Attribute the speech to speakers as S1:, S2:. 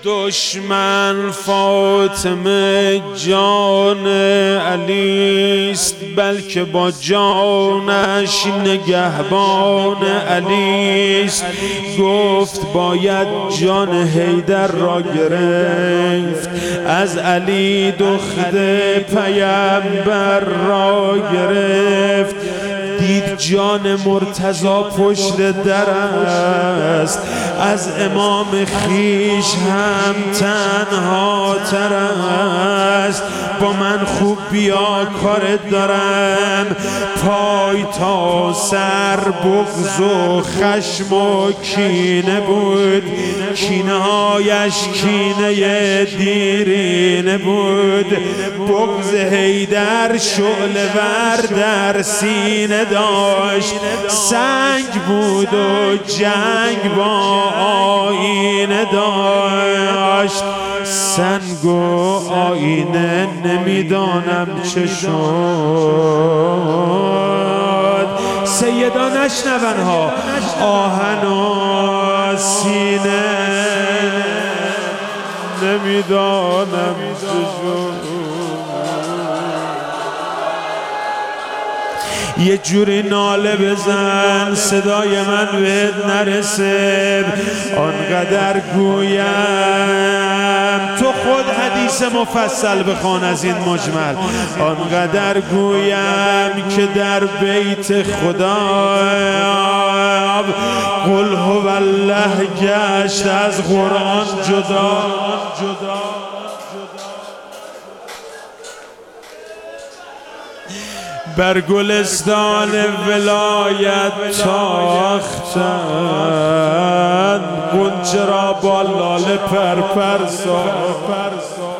S1: دشمن فاطمه جان علیست، بلکه با جانش نگهبان علیست. گفت باید جان حیدر را گرفت، از علی دختر پیامبر را گرفت. دید جان مرتضی پشت در است، از امام خیش هم تنها تر است. با من خوب بیا کار دارم، پای تا سر بغض و خشم و کینه بود. کینه هایش کینه دیرینه بود. بغض حیدر شعله ور در سینه داشت، سنگ بود و جنگ با آینه داشت. سنگ و آینه نمیدانم چه شد. سیدا نشنون ها آهن و سینه نمیدانم چه شد. یه جوری ناله بزن صدای من بهت نرسه، آنقدر گویم تو خود حدیث مفصل بخوان از این مجمل. آنقدر گویم که در بیت خدا قل هو الله گشت از قرآن جدا. بر گلستان ولایت تاختن، غنچه را با لاله پرپر ساختن.